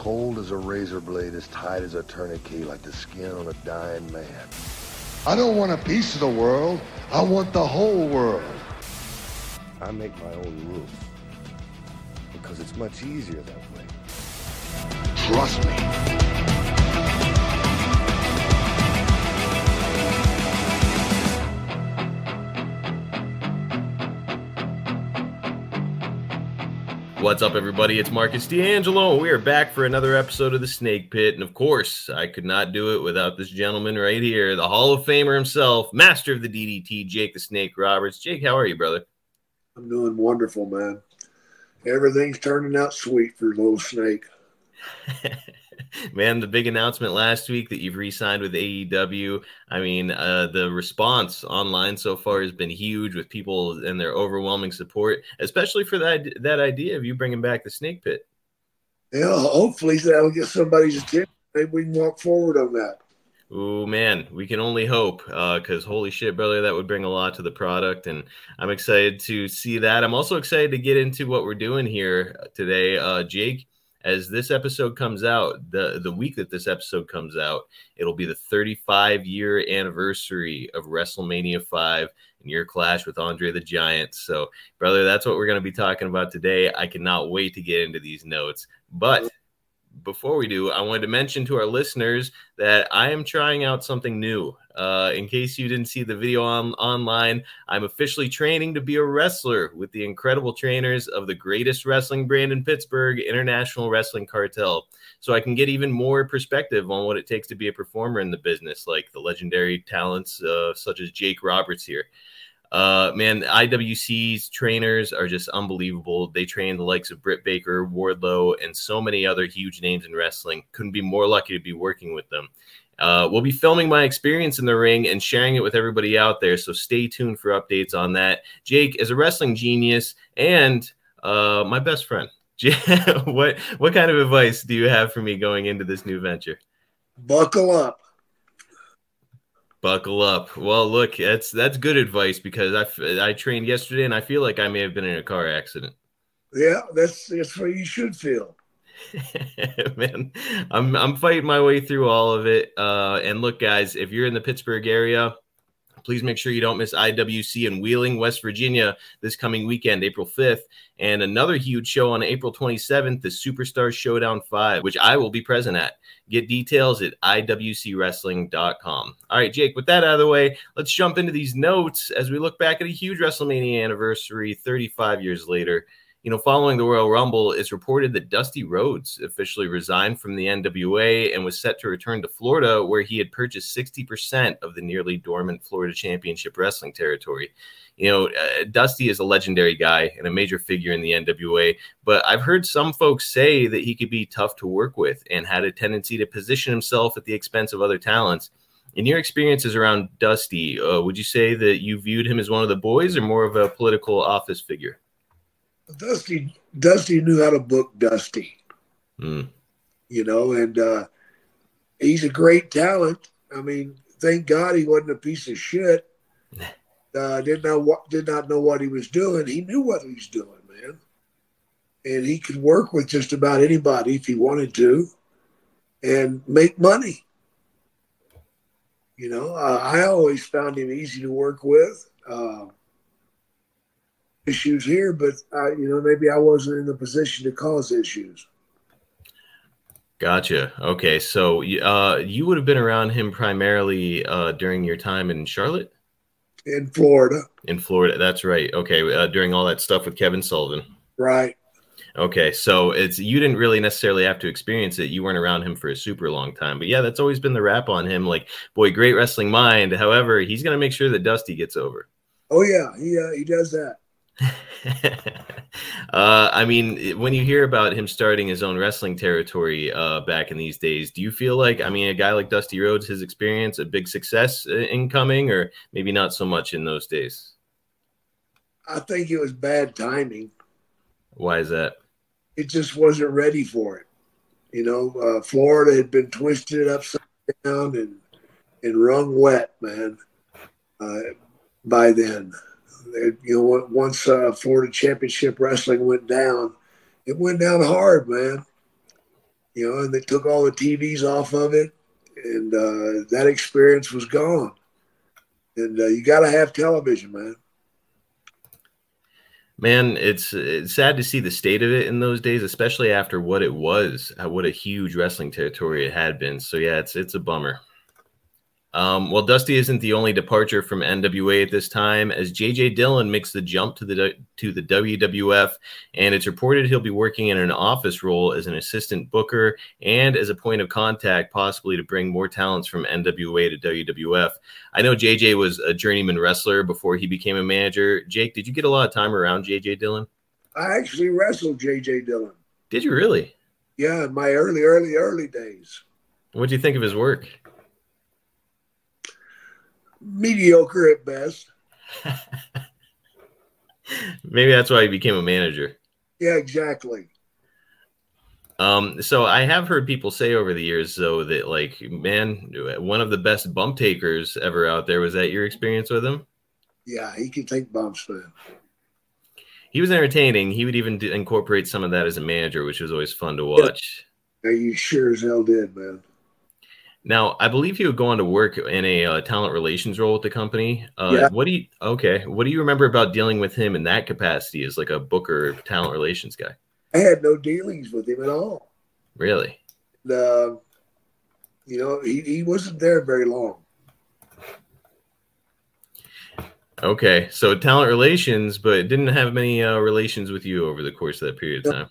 cold as a razor blade, as tight as a tourniquet, like the skin on a dying man. I don't want a piece of the world. I want the whole world. I make my own rules because it's much easier that way. Trust me. What's up, everybody? It's Marcus D'Angelo, and we are back for another episode of The Snake Pit. And of course, I could not do it without this gentleman right here, the Hall of Famer himself, master of the DDT, Jake the Snake Roberts. Jake, how are you, brother? I'm doing wonderful, man. Everything's turning out sweet for Little Snake. Man, the big announcement last week that you've re-signed with AEW. I mean, the response online so far has been huge with people and their overwhelming support, especially for that idea of you bringing back the Snake Pit. Yeah, hopefully that'll get somebody's attention. Maybe we can walk forward on that. Oh, man, we can only hope because holy shit, brother, that would bring a lot to the product. And I'm excited to see that. I'm also excited to get into what we're doing here today. Jake, as this episode comes out, the week that this episode comes out, it'll be the 35-year anniversary of WrestleMania 5 and your clash with Andre the Giant. So, brother, that's what we're going to be talking about today. I cannot wait to get into these notes. But before we do, I wanted to mention to our listeners that I am trying out something new. In case you didn't see the video online, I'm officially training to be a wrestler with the incredible trainers of the greatest wrestling brand in Pittsburgh, International Wrestling Cartel. So I can get even more perspective on what it takes to be a performer in the business, like the legendary talents such as Jake Roberts here. Man, IWC's trainers are just unbelievable. They train the likes of Britt Baker, Wardlow, and so many other huge names in wrestling. Couldn't be more lucky to be working with them. We'll be filming my experience in the ring and sharing it with everybody out there, so stay tuned for updates on that. Jake, as a wrestling genius and my best friend, what kind of advice do you have for me going into this new venture? Buckle up. Buckle up. Well, look, that's good advice because I trained yesterday and I feel like I may have been in a car accident. Yeah, that's what you should feel. Man, I'm fighting my way through all of it. And look, guys, if you're in the Pittsburgh area, please make sure you don't miss IWC in Wheeling, West Virginia this coming weekend, April 5th. And another huge show on April 27th, the Superstar Showdown 5, which I will be present at. Get details at iwcwrestling.com. All right, Jake, with that out of the way, let's jump into these notes as we look back at a huge WrestleMania anniversary 35 years later. You know, following the Royal Rumble, it's reported that Dusty Rhodes officially resigned from the NWA and was set to return to Florida, where he had purchased 60% of the nearly dormant Florida Championship Wrestling territory. You know, Dusty is a legendary guy and a major figure in the NWA, but I've heard some folks say that he could be tough to work with and had a tendency to position himself at the expense of other talents. In your experiences around Dusty, would you say that you viewed him as one of the boys or more of a political office figure? Dusty knew how to book Dusty, you know, and he's a great talent. I mean, thank God he wasn't a piece of shit. Did not know what he was doing. He knew what he was doing, man, and he could work with just about anybody if he wanted to, and make money. You know, I always found him easy to work with. Issues here, but you know, maybe I wasn't in the position to cause issues. Gotcha. Okay, so you would have been around him primarily during your time in Charlotte? In Florida. In Florida, that's right. Okay, during all that stuff with Kevin Sullivan. Right. Okay, so you didn't really necessarily have to experience it. You weren't around him for a super long time. But yeah, that's always been the rap on him. Like, boy, great wrestling mind. However, he's going to make sure that Dusty gets over. Oh, yeah, he does that. I mean, when you hear about him starting his own wrestling territory back in these days, do you feel like, I mean, a guy like Dusty Rhodes, his experience, a big success incoming, or maybe not so much in those days? I think it was bad timing. Why is that? It just wasn't ready for it. You know, Florida had been twisted upside down and wrung wet, man, by then. You know, once Florida Championship Wrestling went down, it went down hard, man. you know, and they took all the TVs off of it, and that experience was gone. And you got to have television, man. Man, it's sad to see the state of it in those days, especially after what it was, what a huge wrestling territory it had been. So yeah, it's a bummer. Well, Dusty isn't the only departure from NWA at this time, as J.J. Dillon makes the jump to the WWF, and it's reported he'll be working in an office role as an assistant booker and as a point of contact, possibly to bring more talents from NWA to WWF. I know J.J. was a journeyman wrestler before he became a manager. Jake, did you get a lot of time around J.J. Dillon? I actually wrestled J.J. Dillon. Did you really? Yeah, in my early days. What do you think of his work? Mediocre at best. Maybe that's why he became a manager. Yeah, exactly. So I have heard people say over the years, though, that, like, man, one of the best bump takers ever out there. Was that your experience with him? Yeah, he could take bumps, man. He was entertaining. He would even incorporate some of that as a manager, which was always fun to watch. Yeah, you sure as hell did, man. Now, I believe he would go on to work in a talent relations role with the company. Yeah. What do you remember about dealing with him in that capacity as like a booker talent relations guy? I had no dealings with him at all. Really? You know, he wasn't there very long. Okay, so talent relations, but didn't have many relations with you over the course of that period of time.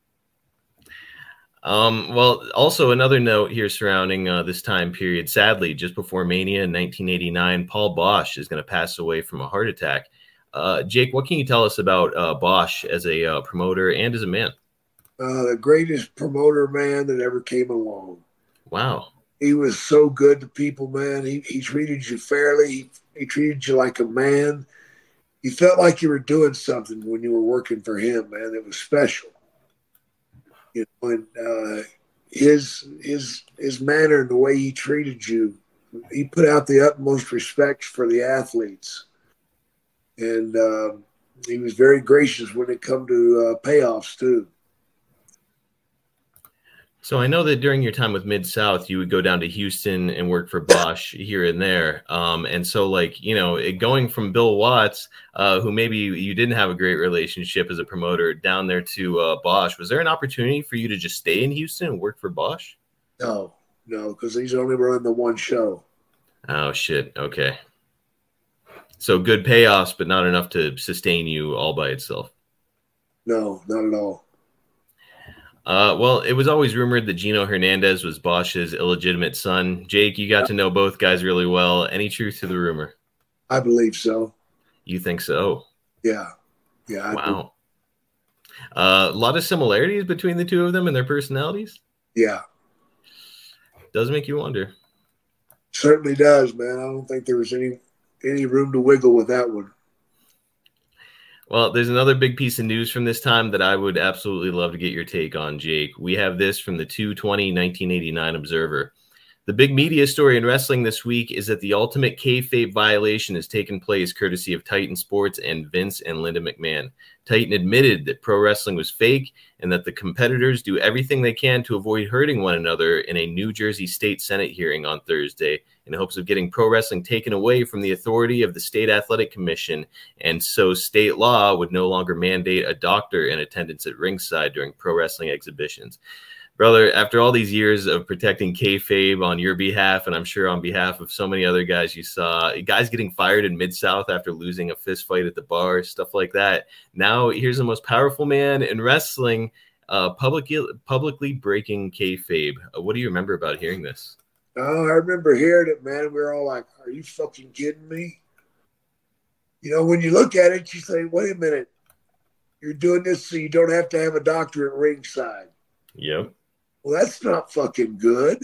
Well, also another note here surrounding this time period. Sadly, just before Mania in 1989, Paul Boesch is going to pass away from a heart attack. Jake, what can you tell us about Boesch as a promoter and as a man? The greatest promoter man that ever came along. Wow. He was so good to people, man. He treated you fairly. He treated you like a man. You felt like you were doing something when you were working for him, man. It was special. You know, and his manner and the way he treated you, he put out the utmost respect for the athletes, and he was very gracious when it come to payoffs too. So I know that during your time with Mid-South, you would go down to Houston and work for Boesch here and there. And so, like, you know, going from Bill Watts, who maybe you didn't have a great relationship as a promoter, down there to Boesch, was there an opportunity for you to just stay in Houston and work for Boesch? No, because he's only running the one show. Oh, shit. Okay. So good payoffs, but not enough to sustain you all by itself. No, not at all. Well, it was always rumored that Gino Hernandez was Bosch's illegitimate son. Jake, you got to know both guys really well. Any truth to the rumor? I believe so. You think so? Yeah. Yeah. Wow. A lot of similarities between the two of them and their personalities? Yeah. Does make you wonder. Certainly does, man. I don't think there was any room to wiggle with that one. Well, there's another big piece of news from this time that I would absolutely love to get your take on, Jake. We have this from the 2/20/1989 Observer. The big media story in wrestling this week is that the ultimate kayfabe violation has taken place courtesy of Titan Sports and Vince and Linda McMahon. Titan admitted that pro wrestling was fake and that the competitors do everything they can to avoid hurting one another in a New Jersey State Senate hearing on Thursday in hopes of getting pro wrestling taken away from the authority of the State Athletic Commission, and so state law would no longer mandate a doctor in attendance at ringside during pro wrestling exhibitions. Brother, after all these years of protecting kayfabe on your behalf, and I'm sure on behalf of so many other guys you saw, guys getting fired in Mid-South after losing a fist fight at the bar, stuff like that. Now here's the most powerful man in wrestling publicly breaking kayfabe. What do you remember about hearing this? Oh, I remember hearing it, man. We were all like, are you fucking kidding me? You know, when you look at it, you say, wait a minute. You're doing this so you don't have to have a doctor at ringside. Yep. Well, that's not fucking good.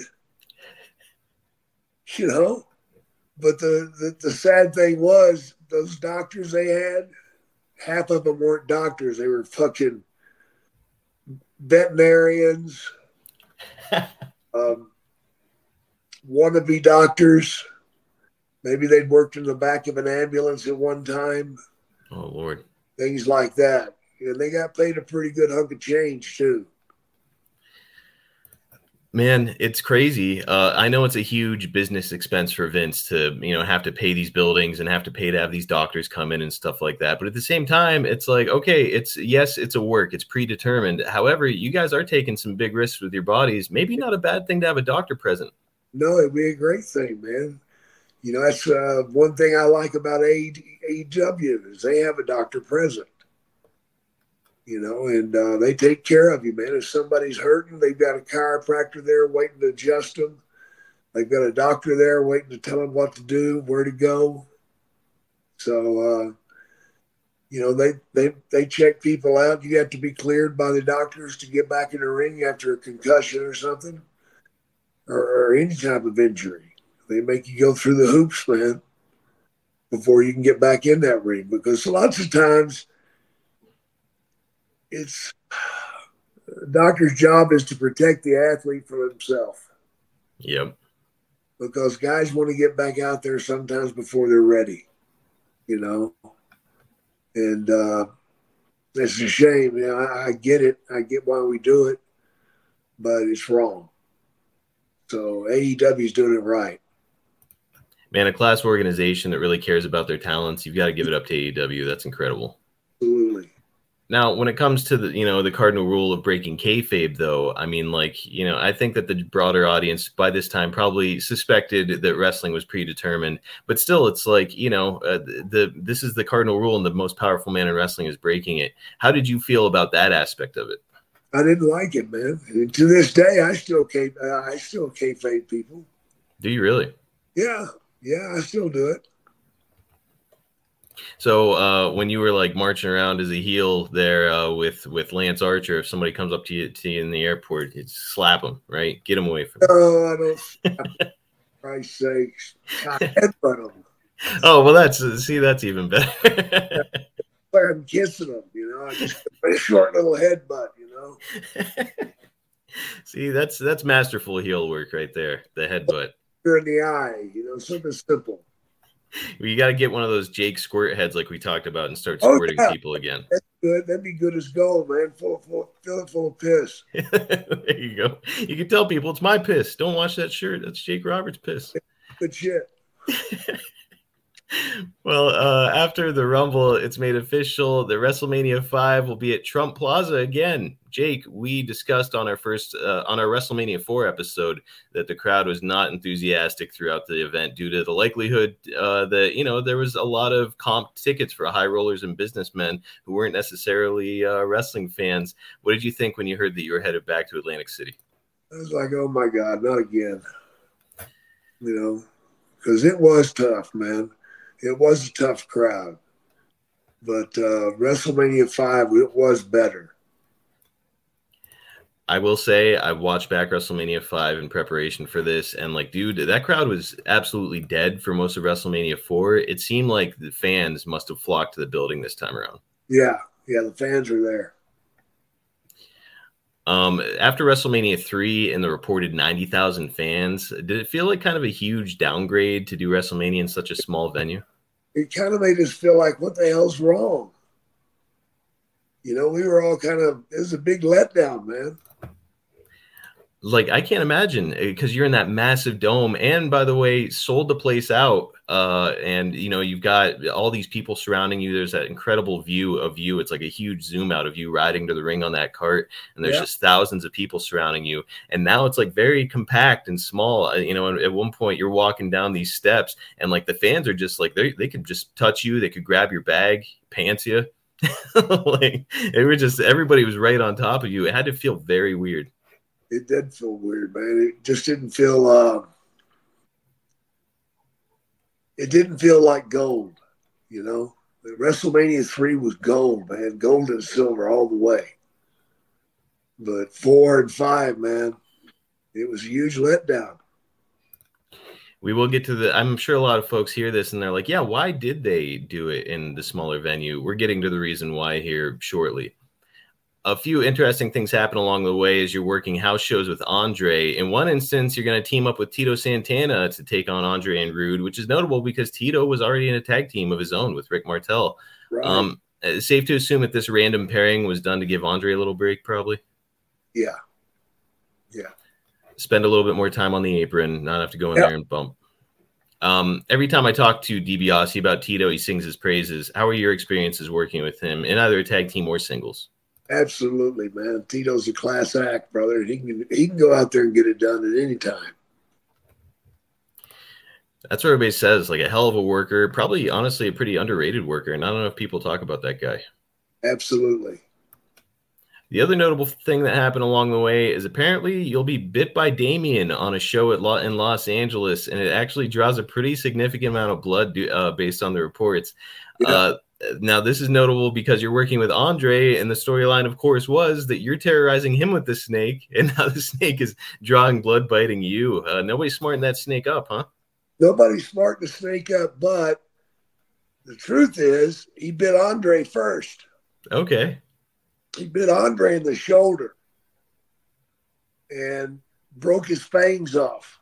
You know? But the sad thing was, those doctors they had, half of them weren't doctors. They were fucking veterinarians, wannabe doctors. Maybe they'd worked in the back of an ambulance at one time. Oh, Lord. Things like that. And they got paid a pretty good hunk of change, too. Man, it's crazy. I know it's a huge business expense for Vince to, have to pay these buildings and have to pay to have these doctors come in and stuff like that. But at the same time, it's like, okay, it's a work. It's predetermined. However, you guys are taking some big risks with your bodies. Maybe not a bad thing to have a doctor present. No, it'd be a great thing, man. That's one thing I like about AEW is they have a doctor present. And they take care of you, man. If somebody's hurting, they've got a chiropractor there waiting to adjust them. They've got a doctor there waiting to tell them what to do, where to go. So, they check people out. You have to be cleared by the doctors to get back in the ring after a concussion or something, or any type of injury. They make you go through the hoops, man, before you can get back in that ring. Because lots of times, it's the doctor's job is to protect the athlete from himself. Yep. Because guys want to get back out there sometimes before they're ready, and it's a shame. I get it. I get why we do it, but it's wrong. So AEW is doing it right. Man, a class organization that really cares about their talents. You've got to give it up to AEW. That's incredible. Absolutely. Now, when it comes to the cardinal rule of breaking kayfabe, though, I mean, I think that the broader audience by this time probably suspected that wrestling was predetermined. But still, it's like, this is the cardinal rule, and the most powerful man in wrestling is breaking it. How did you feel about that aspect of it? I didn't like it, man. And to this day, I still kayfabe people. Do you really? Yeah, I still do it. So when you were marching around as a heel there with Lance Archer, if somebody comes up to you in the airport, you slap them, right? Get them away from. No, I don't. For Christ's sakes, I headbutt them. Oh well, that's even better. I'm kissing them, I just a short little headbutt, See, that's masterful heel work right there. The headbutt. You're in the eye, something simple. You got to get one of those Jake squirt heads like we talked about and start squirting people again. That's good. That'd be good as gold, man. Fill it full of piss. There you go. You can tell people it's my piss. Don't wash that shirt. That's Jake Roberts' piss. Good shit. Well, after the Rumble, it's made official that WrestleMania 5 will be at Trump Plaza again. Jake, we discussed on our WrestleMania 4 episode that the crowd was not enthusiastic throughout the event due to the likelihood that, there was a lot of comp tickets for high rollers and businessmen who weren't necessarily wrestling fans. What did you think when you heard that you were headed back to Atlantic City? I was like, oh my God, not again. Because it was tough, man. It was a tough crowd. But WrestleMania 5, it was better. I will say I watched back WrestleMania 5 in preparation for this, and dude, that crowd was absolutely dead for most of WrestleMania 4. It seemed like the fans must have flocked to the building this time around. Yeah, the fans are there. After WrestleMania 3 and the reported 90,000 fans, did it feel like kind of a huge downgrade to do WrestleMania in such a small venue? It kind of made us feel like, what the hell's wrong? We were all it was a big letdown, man. I can't imagine, because you're in that massive dome, and by the way, sold the place out. And you've got all these people surrounding you. There's that incredible view of you. It's like a huge zoom out of you riding to the ring on that cart, and there's just thousands of people surrounding you. And now it's very compact and small. And at one point you're walking down these steps, and the fans are just they could just touch you. They could grab your bag, pants you. They were just, everybody was right on top of you. It had to feel very weird. It did feel weird, man. It just didn't feel. It didn't feel like gold, The WrestleMania 3 was gold, man. Gold and silver all the way. But 4 and 5, man, it was a huge letdown. We will get to I'm sure a lot of folks hear this and they're like, yeah, why did they do it in the smaller venue? We're getting to the reason why here shortly. A few interesting things happen along the way as you're working house shows with Andre. In one instance, you're going to team up with Tito Santana to take on Andre and Rude, which is notable because Tito was already in a tag team of his own with Rick Martel. Right. Safe to assume that this random pairing was done to give Andre a little break, probably? Yeah. spend a little bit more time on the apron, not have to go in there and bump. Every time I talk to DiBiase about Tito, he sings his praises. How are your experiences working with him in either a tag team or singles? Absolutely, man. Tito's a class act, brother. He can go out there and get it done at any time. That's what everybody says, like a hell of a worker, probably honestly a pretty underrated worker. And I don't know if people talk about that guy. Absolutely. The other notable thing that happened along the way is apparently you'll be bit by Damien on a show in Los Angeles, and it actually draws a pretty significant amount of blood based on the reports. Yeah. Now, this is notable because you're working with Andre, and the storyline, of course, was that you're terrorizing him with the snake, and now the snake is drawing blood, biting you. Nobody's smarting that snake up, huh? Nobody's smarting the snake up, but the truth is he bit Andre first. Okay. He bit Andre in the shoulder and broke his fangs off.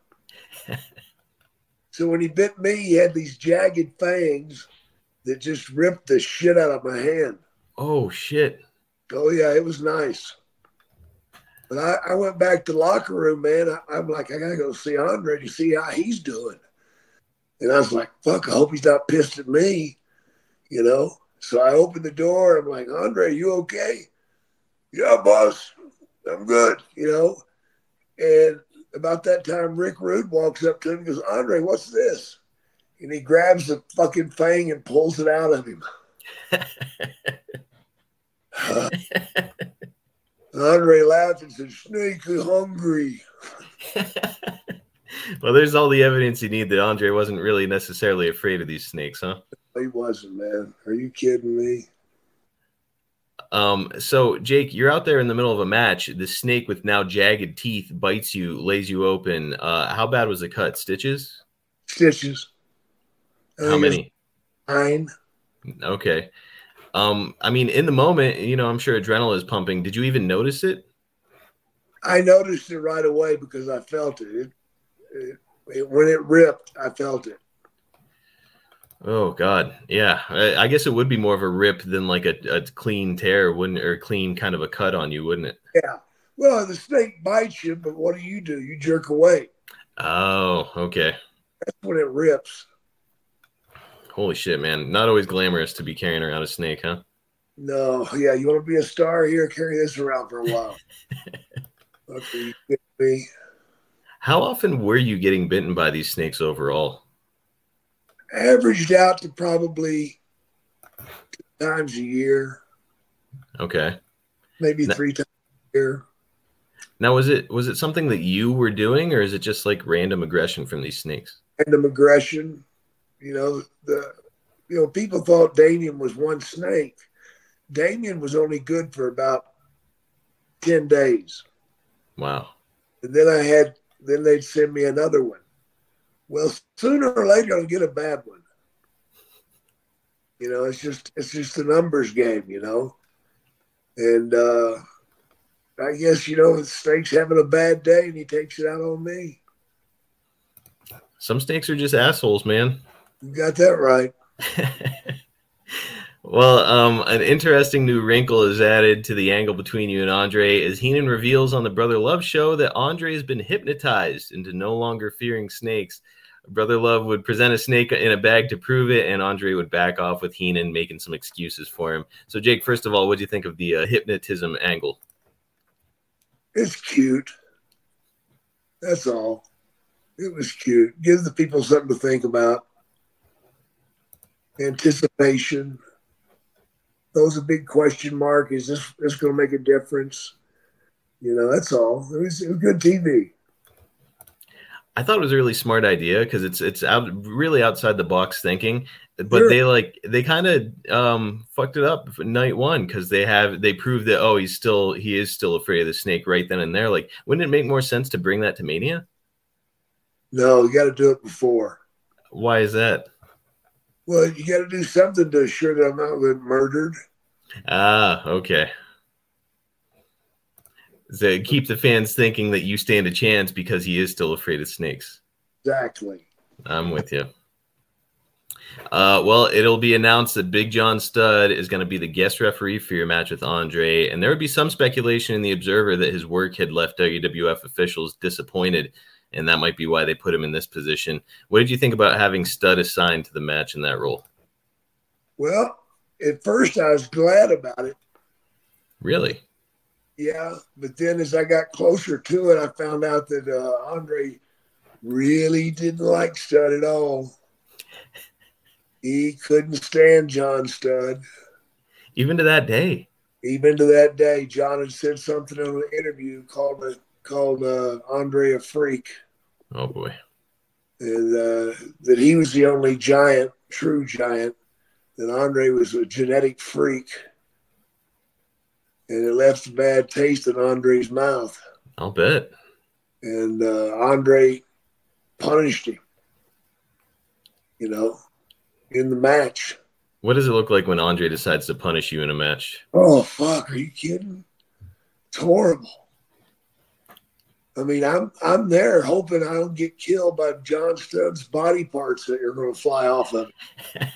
So when he bit me, he had these jagged fangs that just ripped the shit out of my hand. Oh, shit. Oh, yeah, it was nice. But I went back to the locker room, man. I'm like, I got to go see Andre to see how he's doing. And I was like, fuck, I hope he's not pissed at me, you know? So I opened the door. I'm like, Andre, you okay? Yeah, boss, I'm good, you know? And about that time, Rick Rude walks up to him and goes, Andre, what's this? And he grabs the fucking fang and pulls it out of him. Andre laughed and said, snake is hungry. Well, there's all the evidence you need that Andre wasn't really necessarily afraid of these snakes, huh? He wasn't, man. Are you kidding me? So, Jake, you're out there in the middle of a match. The snake with now jagged teeth bites you, lays you open. How bad was the cut? Stitches? Stitches. How many? 9. Okay. I mean, in the moment, you know, I'm sure adrenaline is pumping. Did you even notice it? I noticed it right away because I felt it. When it ripped, I felt it. Oh God, yeah. I guess it would be more of a rip than like a clean tear, wouldn't it? Or clean kind of a cut on you, wouldn't it? Yeah. Well, the snake bites you, but what do? You jerk away. Oh, okay. That's when it rips. Holy shit, man! Not always glamorous to be carrying around a snake, huh? No. Yeah, you want to be a star here? Carry this around for a while. Okay, you kidding me? How often were you getting bitten by these snakes overall? Averaged out to probably 2 times a year. Okay. Maybe 3 times a year. Now, was it something that you were doing, or is it just like random aggression from these snakes? Random aggression. You know, people thought Damien was one snake. Damien was only good for about 10 days. Wow. And then they'd send me another one. Well, sooner or later I'll get a bad one. You know, it's just a numbers game, you know. And I guess, you know, the snake's having a bad day and he takes it out on me. Some snakes are just assholes, man. You got that right. Well, an interesting new wrinkle is added to the angle between you and Andre as Heenan reveals on the Brother Love show that Andre has been hypnotized into no longer fearing snakes. Brother Love would present a snake in a bag to prove it, and Andre would back off with Heenan making some excuses for him. So, Jake, first of all, what do you think of the hypnotism angle? It's cute. That's all. It was cute. Gives the people something to think about. Anticipation. That was a big question mark. Is this going to make a difference? You know, that's all. It was good TV. I thought it was a really smart idea because it's really outside the box thinking, but Sure. they kind of fucked it up for night one because they proved that he is still afraid of the snake right then and there. Like, wouldn't it make more sense to bring that to Mania? No, you got to do it before. Why is that? Well, you got to do something to assure that I'm not getting murdered. Ah, okay. So keep the fans thinking that you stand a chance because he is still afraid of snakes. Exactly. I'm with you. Well, it'll be announced that Big John Studd is going to be the guest referee for your match with Andre, and there would be some speculation in the Observer that his work had left WWF officials disappointed, and that might be why they put him in this position. What did you think about having Studd assigned to the match in that role? Well, at first I was glad about it. Really? Yeah, but then as I got closer to it, I found out that Andre really didn't like Studd at all. He couldn't stand John Studd. Even to that day? Even to that day. John had said something in an interview called Andre a freak. Oh, boy. And that he was the only giant, true giant, that Andre was a genetic freak. And it left a bad taste in Andre's mouth. I'll bet. And Andre punished him, in the match. What does it look like when Andre decides to punish you in a match? Oh, fuck. Are you kidding? It's horrible. I mean, I'm there hoping I don't get killed by John Studd's body parts that are going to fly off of it.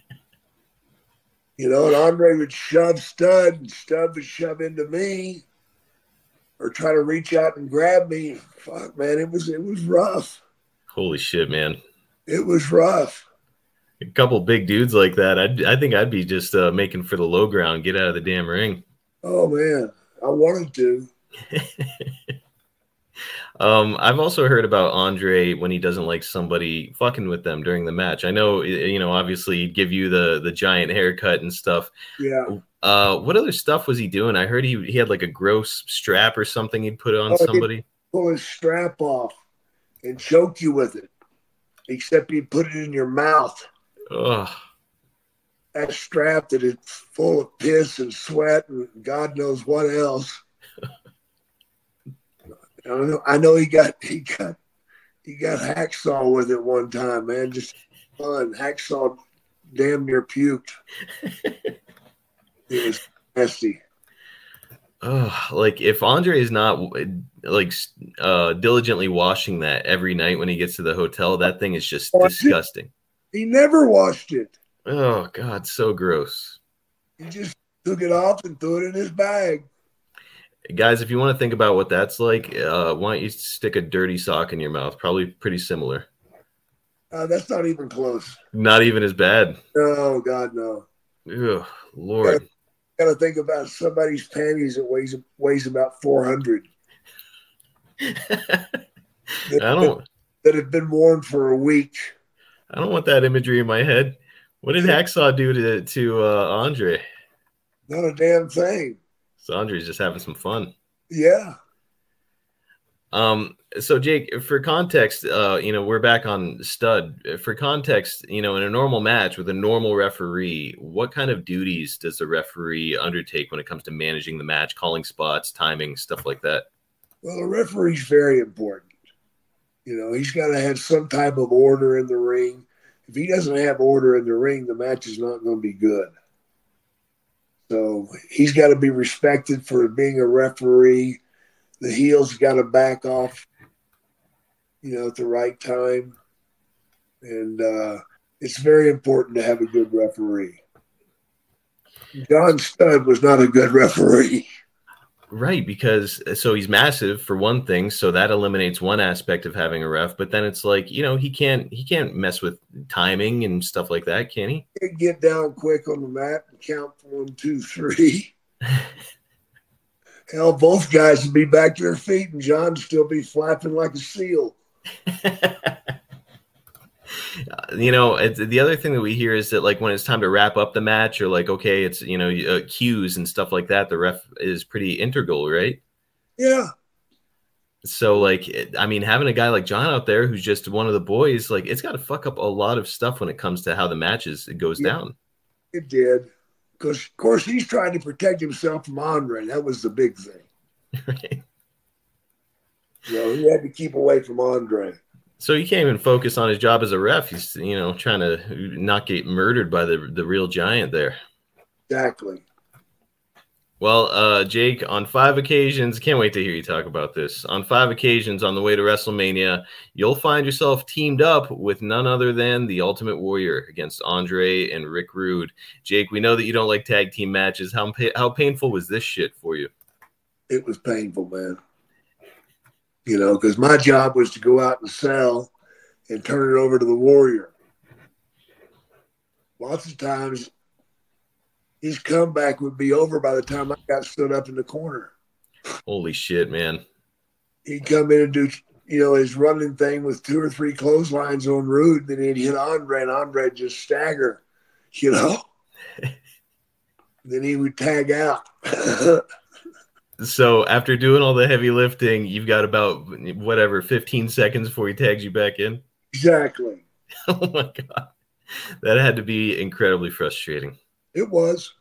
And Andre would shove Studd, and Studd would shove into me or try to reach out and grab me. Fuck, man, it was rough. Holy shit, man. It was rough. A couple big dudes like that, I think I'd be just making for the low ground, get out of the damn ring. Oh, man, I wanted to. I've also heard about Andre when he doesn't like somebody fucking with them during the match. I know, obviously he'd give you the giant haircut and stuff. Yeah. What other stuff was he doing? I heard he had like a gross strap or something he'd put on somebody. He'd pull his strap off and choke you with it, except he'd put it in your mouth. Ugh. That strap that is full of piss and sweat and God knows what else. I know he got Hacksaw with it one time, man. Just fun. Hacksaw damn near puked. It was nasty. Oh, like if Andre is not diligently washing that every night when he gets to the hotel, that thing is just disgusting. He never washed it. Oh God, so gross. He just took it off and threw it in his bag. Guys, if you want to think about what that's like, why don't you stick a dirty sock in your mouth? Probably pretty similar. That's not even close. Not even as bad. No, God, no. Ugh, Lord. Got to think about somebody's panties that weighs about 400. That have been worn for a week. I don't want that imagery in my head. What did Hacksaw do to Andre? Not a damn thing. So Andre's just having some fun. Yeah. So Jake, for context, we're back on Studd. For context, in a normal match with a normal referee, what kind of duties does the referee undertake when it comes to managing the match, calling spots, timing, stuff like that? Well, the referee's very important. He's got to have some type of order in the ring. If he doesn't have order in the ring, the match is not going to be good. So he's got to be respected for being a referee. The heel's got to back off, at the right time. And it's very important to have a good referee. John Studd was not a good referee. Right, because he's massive for one thing, so that eliminates one aspect of having a ref. But then it's like, he can't mess with timing and stuff like that, can he? He can get down quick on the mat and count 1, 2, 3. Hell, both guys would be back to their feet, and John would still be flapping like a seal. The other thing that we hear is that, like, when it's time to wrap up the match, or like, okay, it's cues and stuff like that, the ref is pretty integral, right? Yeah. So, like, having a guy like John out there who's just one of the boys, like, it's got to fuck up a lot of stuff when it comes to how the matches goes down. It did, because of course he's trying to protect himself from Andre. That was the big thing. Right. He had to keep away from Andre. So he can't even focus on his job as a ref. He's, trying to not get murdered by the real giant there. Exactly. Well, Jake, on 5 occasions, can't wait to hear you talk about this. On 5 occasions on the way to WrestleMania, you'll find yourself teamed up with none other than the Ultimate Warrior against Andre and Rick Rude. Jake, we know that you don't like tag team matches. How painful was this shit for you? It was painful, man. You know, because my job was to go out and sell and turn it over to the Warrior. Lots of times, his comeback would be over by the time I got stood up in the corner. Holy shit, man. He'd come in and do, you know, his running thing with 2 or 3 clotheslines on Rude, then he'd hit Andre, and Andre would just stagger, you know. Then he would tag out. So after doing all the heavy lifting, you've got about, 15 seconds before he tags you back in? Exactly. Oh, my God. That had to be incredibly frustrating. It was.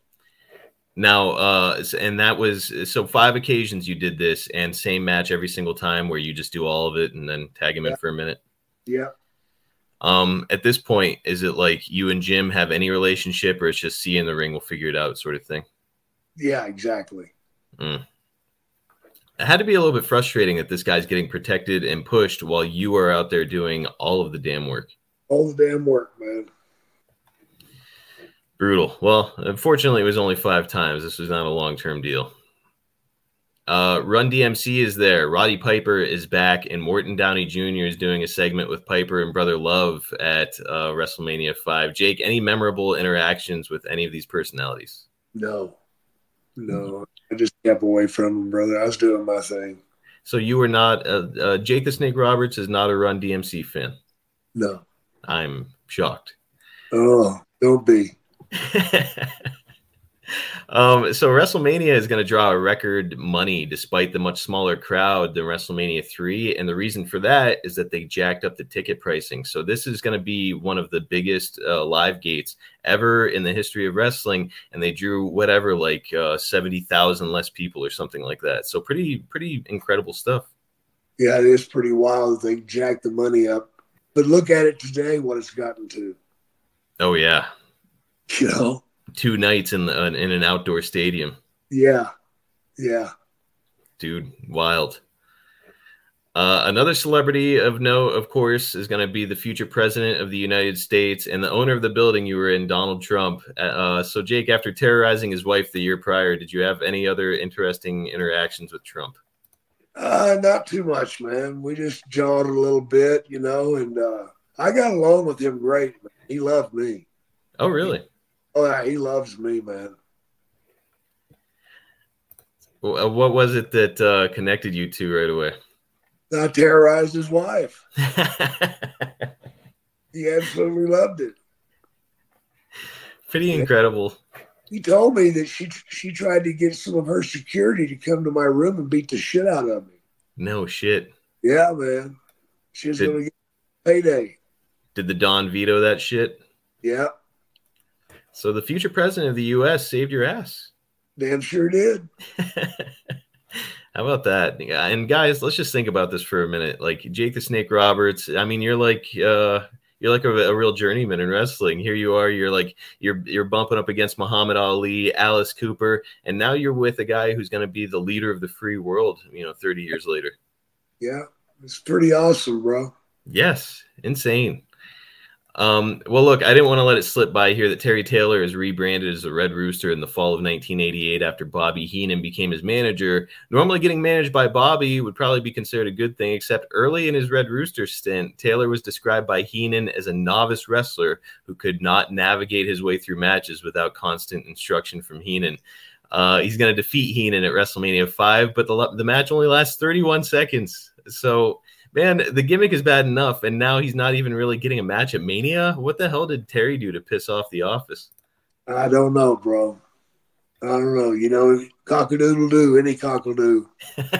Now, and that was, so 5 occasions you did this, and same match every single time where you just do all of it and then tag him in for a minute? Yeah. At this point, is it like you and Jim have any relationship, or it's just see you in the ring, we'll figure it out sort of thing? Yeah, exactly. It had to be a little bit frustrating that this guy's getting protected and pushed while you are out there doing all of the damn work. All the damn work, man. Brutal. Well, unfortunately, it was only 5 times. This was not a long-term deal. Run DMC is there. Roddy Piper is back, and Morton Downey Jr. is doing a segment with Piper and Brother Love at WrestleMania 5. Jake, any memorable interactions with any of these personalities? No. I just kept away from him, brother. I was doing my thing. So you were not Jake the Snake Roberts is not a Run DMC fan? No. I'm shocked. Oh, don't be. So WrestleMania is going to draw a record money despite the much smaller crowd than WrestleMania 3. And the reason for that is that they jacked up the ticket pricing. So this is going to be one of the biggest live gates ever in the history of wrestling. And they drew whatever, like 70,000 less people or something like that. So pretty incredible stuff. Yeah, it is pretty wild that they jacked the money up. But look at it today, what it's gotten to. Oh, yeah. You know? 2 nights in an outdoor stadium. Yeah. Dude, wild. Another celebrity of note, of course, is going to be the future president of the United States and the owner of the building you were in, Donald Trump. So, Jake, after terrorizing his wife the year prior, did you have any other interesting interactions with Trump? Not too much, man. We just jawed a little bit, you know, and I got along with him great. Man. He loved me. Oh, really? Oh, yeah, he loves me, man. What was it that connected you two right away? I terrorized his wife. He absolutely loved it. Pretty incredible. He told me that she tried to get some of her security to come to my room and beat the shit out of me. No shit. Yeah, man. She was going to get payday. Did the Don veto that shit? Yeah. So the future president of the U.S. saved your ass. Damn sure did. How about that? And guys, let's just think about this for a minute. Like Jake the Snake Roberts. I mean, you're like a real journeyman in wrestling. Here you are. You're bumping up against Muhammad Ali, Alice Cooper, and now you're with a guy who's going to be the leader of the free world. 30 years later. Yeah, it's pretty awesome, bro. Yes, insane. Well, look, I didn't want to let it slip by here that Terry Taylor is rebranded as the Red Rooster in the fall of 1988 after Bobby Heenan became his manager. Normally getting managed by Bobby would probably be considered a good thing, except early in his Red Rooster stint, Taylor was described by Heenan as a novice wrestler who could not navigate his way through matches without constant instruction from Heenan. He's going to defeat Heenan at WrestleMania 5, but the match only lasts 31 seconds. So... man, the gimmick is bad enough, and now he's not even really getting a match at Mania? What the hell did Terry do to piss off the office? I don't know, bro. I don't know. Cock-a-doodle-doo, any cock-a-doo.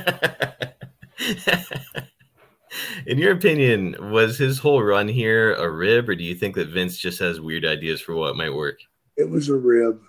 In your opinion, was his whole run here a rib, or do you think that Vince just has weird ideas for what might work? It was a rib.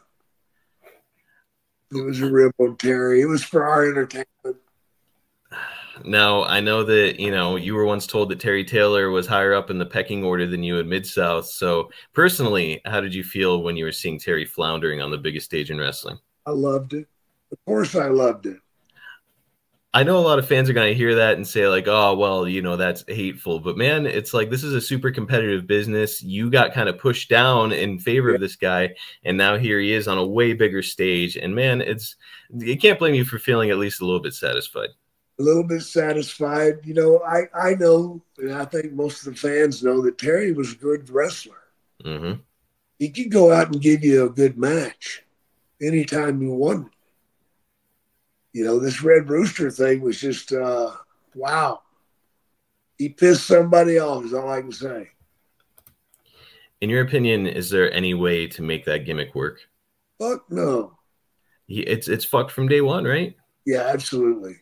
It was a rib on Terry. It was for our entertainment. Now, I know that, you were once told that Terry Taylor was higher up in the pecking order than you at Mid-South. So, personally, how did you feel when you were seeing Terry floundering on the biggest stage in wrestling? I loved it. Of course I loved it. I know a lot of fans are going to hear that and say like, oh, well, that's hateful. But man, it's like, this is a super competitive business. You got kind of pushed down in favor of this guy. And now here he is on a way bigger stage. And man, you can't blame you for feeling at least a little bit satisfied. A little bit satisfied. I know, and I think most of the fans know that Terry was a good wrestler. Mm-hmm. He could go out and give you a good match anytime you wanted. This Red Rooster thing was just, wow. He pissed somebody off, is all I can say. In your opinion, is there any way to make that gimmick work? Fuck no. It's fucked from day one, right? Yeah, absolutely.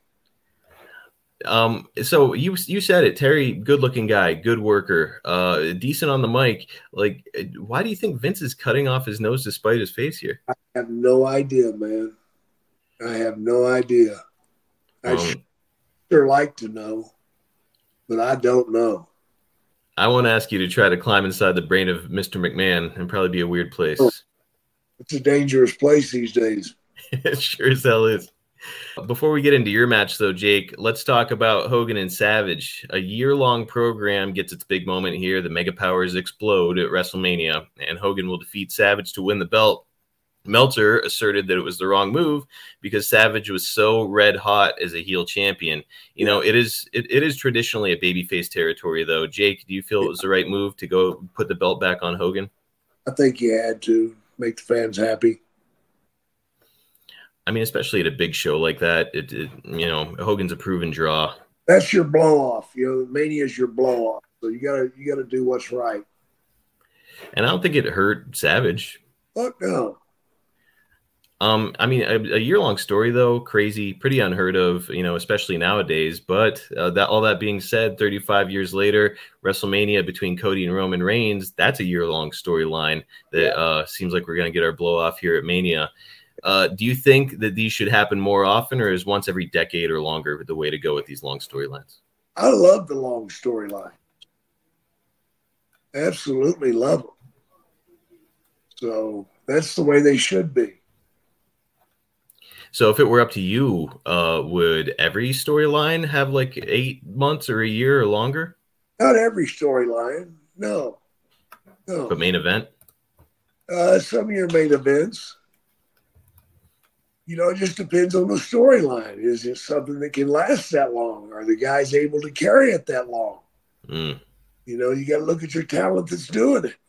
So you said it, Terry, good looking guy, good worker, decent on the mic. Like, why do you think Vince is cutting off his nose despite his face here? I have no idea, man. I have no idea. I'd sure like to know, but I don't know. I won't ask you to try to climb inside the brain of Mr. McMahon and probably be a weird place. It's a dangerous place these days. It sure as hell is. Before we get into your match, though, Jake, let's talk about Hogan and Savage. A year-long program gets its big moment here. The Mega Powers explode at WrestleMania, and Hogan will defeat Savage to win the belt. Meltzer asserted that it was the wrong move because Savage was so red hot as a heel champion. It is traditionally a babyface territory, though. Jake, do you feel it was the right move to go put the belt back on Hogan? I think you had to make the fans happy. I mean, especially at a big show like that, Hogan's a proven draw. That's your blow off. Mania is your blow off. So you gotta do what's right. And I don't think it hurt Savage. Fuck no. I mean, a year-long story, though, crazy, pretty unheard of, especially nowadays. But all that being said, 35 years later, WrestleMania between Cody and Roman Reigns, that's a year-long storyline that seems like we're going to get our blow-off here at Mania. Do you think that these should happen more often, or is once every decade or longer the way to go with these long storylines? I love the long storyline. Absolutely love them. So that's the way they should be. So if it were up to you, would every storyline have like 8 months or a year or longer? Not every storyline. No. But main event? Some of your main events. It just depends on the storyline. Is it something that can last that long? Are the guys able to carry it that long? Mm. You got to look at your talent that's doing it.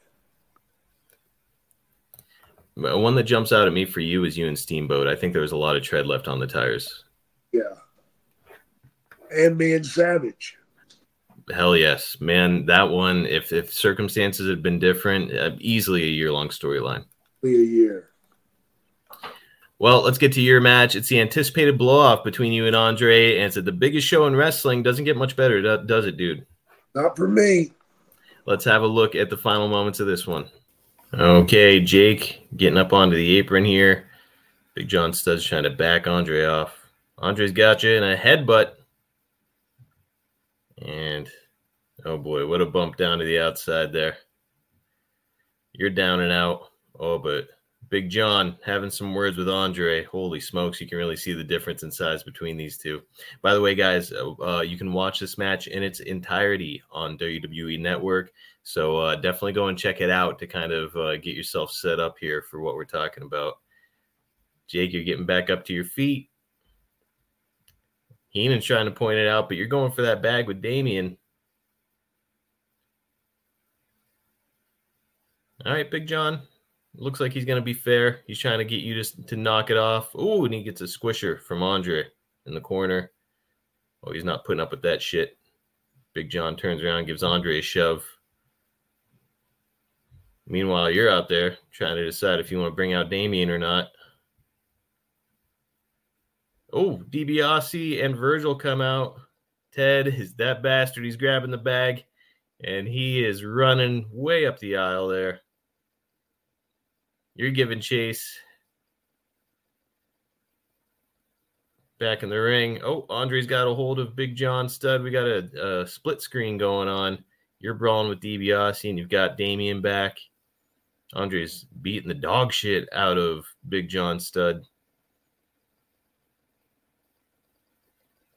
One that jumps out at me for you is you and Steamboat. I think there was a lot of tread left on the tires. Yeah. And me and Savage. Hell yes. Man, that one, if circumstances had been different, easily a year-long storyline. A year. Well, let's get to your match. It's the anticipated blow-off between you and Andre, and it's at the biggest show in wrestling. Doesn't get much better, does it, dude? Not for me. Let's have a look at the final moments of this one. Okay, Jake getting up onto the apron here. Big John Studd's trying to back Andre off. Andre's got you in a headbutt. And, oh boy, what a bump down to the outside there. You're down and out. Oh, but Big John having some words with Andre. Holy smokes, you can really see the difference in size between these two. By the way, guys, you can watch this match in its entirety on WWE Network. So definitely go and check it out to kind of get yourself set up here for what we're talking about. Jake, you're getting back up to your feet. Heenan's trying to point it out, but you're going for that bag with Damien. All right, Big John. Looks like he's going to be fair. He's trying to get you to knock it off. Ooh, and he gets a squisher from Andre in the corner. Oh, he's not putting up with that shit. Big John turns around and gives Andre a shove. Meanwhile, you're out there trying to decide if you want to bring out Damien or not. Oh, DiBiase and Virgil come out. Ted is that bastard. He's grabbing the bag, and he is running way up the aisle there. You're giving chase. Back in the ring. Oh, Andre's got a hold of Big John Studd. We got a split screen going on. You're brawling with DiBiase, and you've got Damien back. Andre's beating the dog shit out of Big John Studd.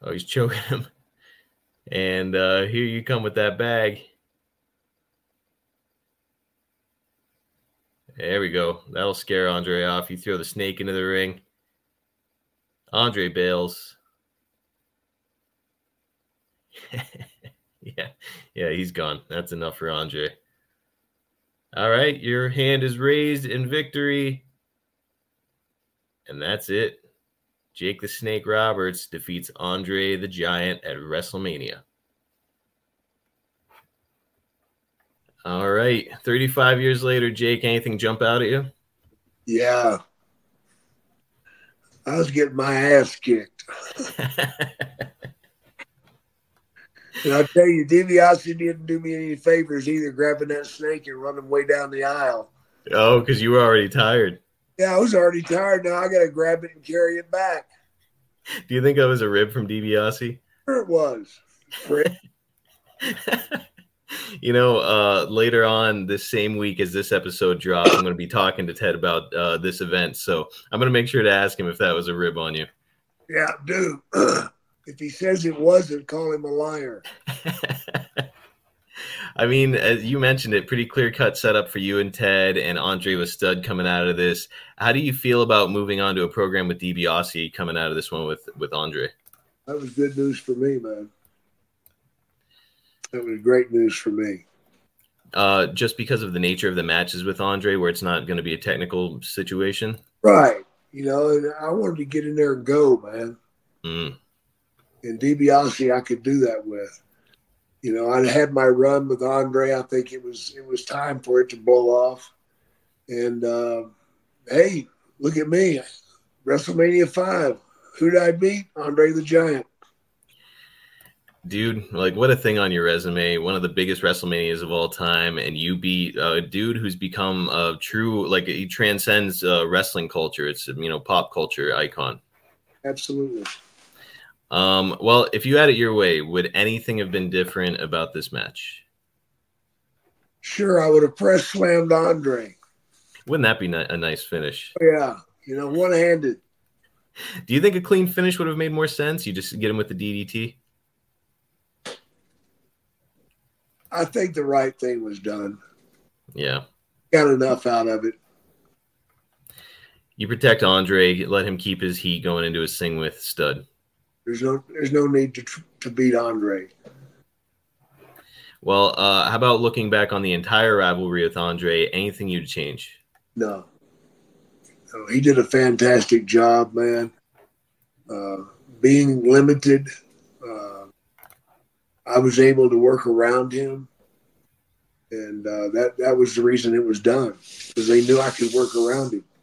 Oh, he's choking him. And here you come with that bag. There we go. That'll scare Andre off. You throw the snake into the ring. Andre bails. Yeah, he's gone. That's enough for Andre. All right, your hand is raised in victory. And that's it. Jake the Snake Roberts defeats Andre the Giant at WrestleMania. All right, 35 years later, Jake, anything jump out at you? Yeah. I was getting my ass kicked. And I'll tell you, DiBiase didn't do me any favors either, grabbing that snake and running way down the aisle. Oh, because you were already tired. Yeah, I was already tired. Now I got to grab it and carry it back. Do you think that was a rib from DiBiase? Sure it was. You know, later on this same week as this episode drops, I'm going to be talking to Ted about this event. So I'm going to make sure to ask him if that was a rib on you. Yeah, dude. If he says it wasn't, call him a liar. I mean, as you mentioned it, pretty clear-cut setup for you and Ted, and Andre was stud coming out of this. How do you feel about moving on to a program with DiBiase coming out of this one with Andre? That was good news for me, man. That was great news for me. Just because of the nature of the matches with Andre, where it's not going to be a technical situation? Right. You know, and I wanted to get in there and go, man. And DiBiase, I could do that with. You know, I had my run with Andre. I think it was time for it to blow off. And, hey, look at me. WrestleMania 5. Who did I beat? Andre the Giant. Dude, like, what a thing on your resume. One of the biggest WrestleManias of all time. And you beat a dude who's become a true, like, he transcends wrestling culture. It's, you know, pop culture icon. Absolutely. Well, if you had it your way, would anything have been different about this match? Sure, I would have press slammed Andre. Wouldn't that be a nice finish? Yeah, you know, one-handed. Do you think a clean finish would have made more sense? You just get him with the DDT? I think the right thing was done. Yeah. Got enough out of it. You protect Andre, let him keep his heat going into his thing with stud. There's no need to beat Andre. Well, how about looking back on the entire rivalry with Andre? Anything you'd change? No. He did a fantastic job, man. Being limited, I was able to work around him, and that was the reason it was done, because they knew I could work around him.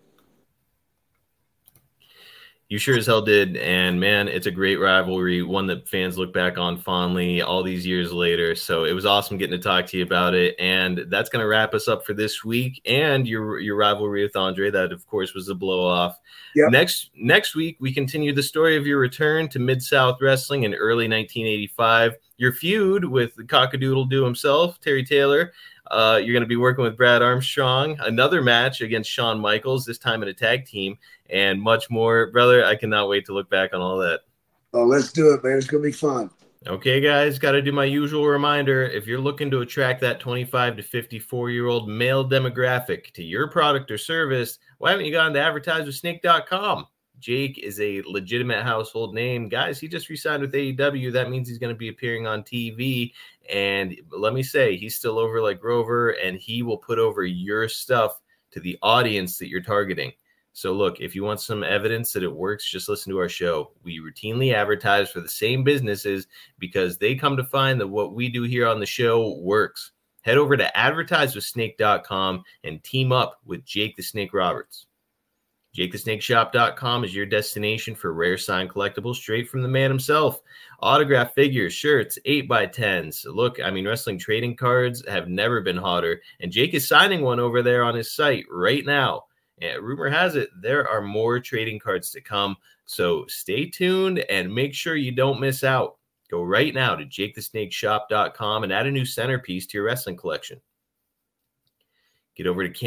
You sure as hell did, and man, it's a great rivalry, one that fans look back on fondly all these years later. So it was awesome getting to talk to you about it, and that's going to wrap us up for this week and your rivalry with Andre. That, of course, was a blow-off. Yep. Next week, we continue the story of your return to Mid-South Wrestling in early 1985, your feud with the cockadoodle-doo himself, Terry Taylor. You're going to be working with Brad Armstrong, another match against Shawn Michaels, this time in a tag team, and much more. Brother, I cannot wait to look back on all that. Oh, let's do it, man. It's going to be fun. Okay, guys, got to do my usual reminder. If you're looking to attract that 25 to 54-year-old male demographic to your product or service, why haven't you gone to advertisewithsnake.com? Jake is a legitimate household name. Guys, he just re-signed with AEW. That means he's going to be appearing on TV. And let me say, he's still over like Grover, and he will put over your stuff to the audience that you're targeting. So look, if you want some evidence that it works, just listen to our show. We routinely advertise for the same businesses because they come to find that what we do here on the show works. Head over to advertisewithsnake.com and team up with Jake the Snake Roberts. JakeTheSnakeShop.com is your destination for rare signed collectibles straight from the man himself. Autograph figures, shirts, 8x10s. Look, I mean, wrestling trading cards have never been hotter, and Jake is signing one over there on his site right now. And rumor has it there are more trading cards to come, so stay tuned and make sure you don't miss out. Go right now to JakeTheSnakeShop.com and add a new centerpiece to your wrestling collection. Get over to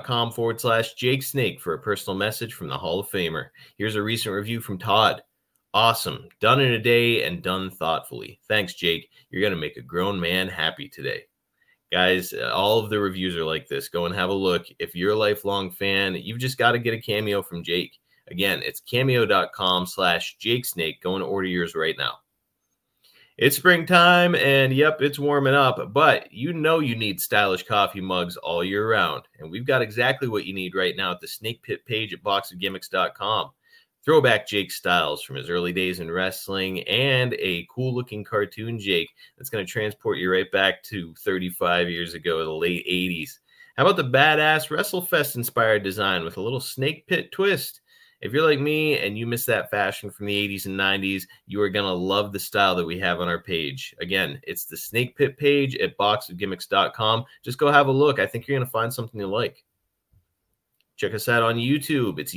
cameo.com/Jake Snake for a personal message from the Hall of Famer. Here's a recent review from Todd. Awesome. Done in a day and done thoughtfully. Thanks, Jake. You're going to make a grown man happy today. Guys, all of the reviews are like this. Go and have a look. If you're a lifelong fan, you've just got to get a cameo from Jake. Again, it's cameo.com/JakeSnake. Go and order yours right now. It's springtime, and yep, it's warming up, but you know you need stylish coffee mugs all year round, and we've got exactly what you need right now at the Snake Pit page at boxofgimmicks.com. Throwback Jake Styles from his early days in wrestling, and a cool-looking cartoon Jake that's going to transport you right back to 35 years ago, the late 80s. How about the badass WrestleFest-inspired design with a little Snake Pit twist? If you're like me and you miss that fashion from the 80s and 90s, you are going to love the style that we have on our page. Again, it's the Snake Pit page at boxofgimmicks.com. Just go have a look. I think you're going to find something you like. Check us out on YouTube. It's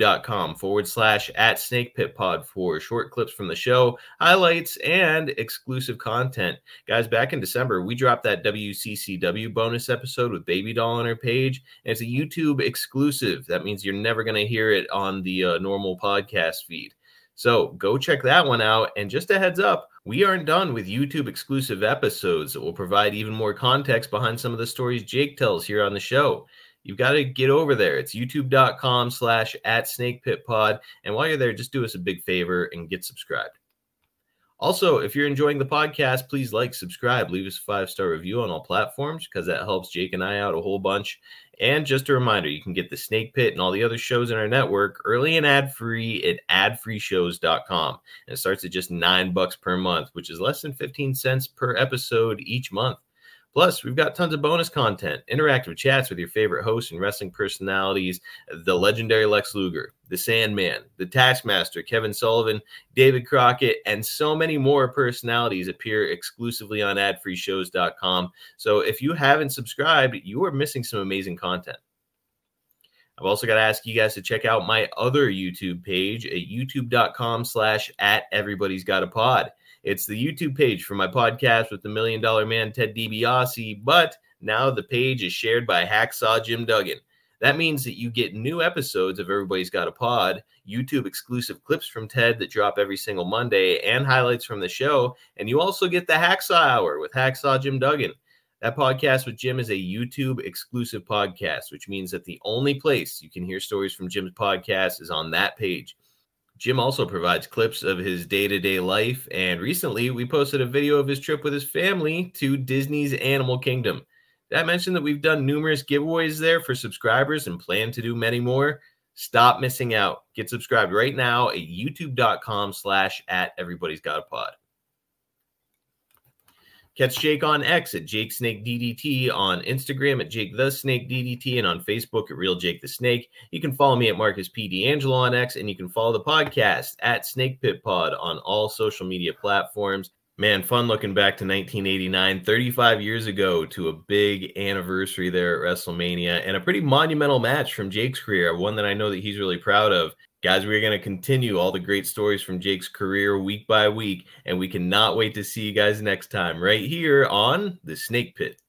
youtube.com/@SnakePitPod for short clips from the show, highlights, and exclusive content. Guys, back in December, we dropped that WCCW bonus episode with Baby Doll on our page, and it's a YouTube exclusive. That means you're never going to hear it on the normal podcast feed. So go check that one out. And just a heads up, we aren't done with YouTube exclusive episodes that will provide even more context behind some of the stories Jake tells here on the show. You've got to get over there. It's youtube.com/@SnakePitPod. And while you're there, just do us a big favor and get subscribed. Also, if you're enjoying the podcast, please like, subscribe, leave us a 5-star review on all platforms because that helps Jake and I out a whole bunch. And just a reminder, you can get the Snake Pit and all the other shows in our network early and ad-free at adfreeshows.com. And it starts at just $9 per month, which is less than 15 cents per episode each month. Plus, we've got tons of bonus content, interactive chats with your favorite hosts and wrestling personalities, the legendary Lex Luger, the Sandman, the Taskmaster, Kevin Sullivan, David Crockett, and so many more personalities appear exclusively on adfreeshows.com. So if you haven't subscribed, you are missing some amazing content. I've also got to ask you guys to check out my other YouTube page at youtube.com/@everybody'sgotapod. It's the YouTube page for my podcast with the $1 Million Man, Ted DiBiase, but now the page is shared by Hacksaw Jim Duggan. That means that you get new episodes of Everybody's Got a Pod, YouTube exclusive clips from Ted that drop every single Monday, and highlights from the show, and you also get the Hacksaw Hour with Hacksaw Jim Duggan. That podcast with Jim is a YouTube exclusive podcast, which means that the only place you can hear stories from Jim's podcast is on that page. Jim also provides clips of his day-to-day life, and recently we posted a video of his trip with his family to Disney's Animal Kingdom. Did I mention that we've done numerous giveaways there for subscribers and plan to do many more? Stop missing out. Get subscribed right now at youtube.com/@everybody'sgotapod. Catch Jake on X at JakeSnakeDDT, on Instagram at JakeTheSnakeDDT, and on Facebook at Real Jake the Snake. You can follow me at Marcus P. D'Angelo on X, and you can follow the podcast at Snake Pit Pod on all social media platforms. Man, fun looking back to 1989, 35 years ago, to a big anniversary there at WrestleMania, and a pretty monumental match from Jake's career, one that I know that he's really proud of. Guys, we're going to continue all the great stories from Jake's career week by week, and we cannot wait to see you guys next time right here on The Snake Pit.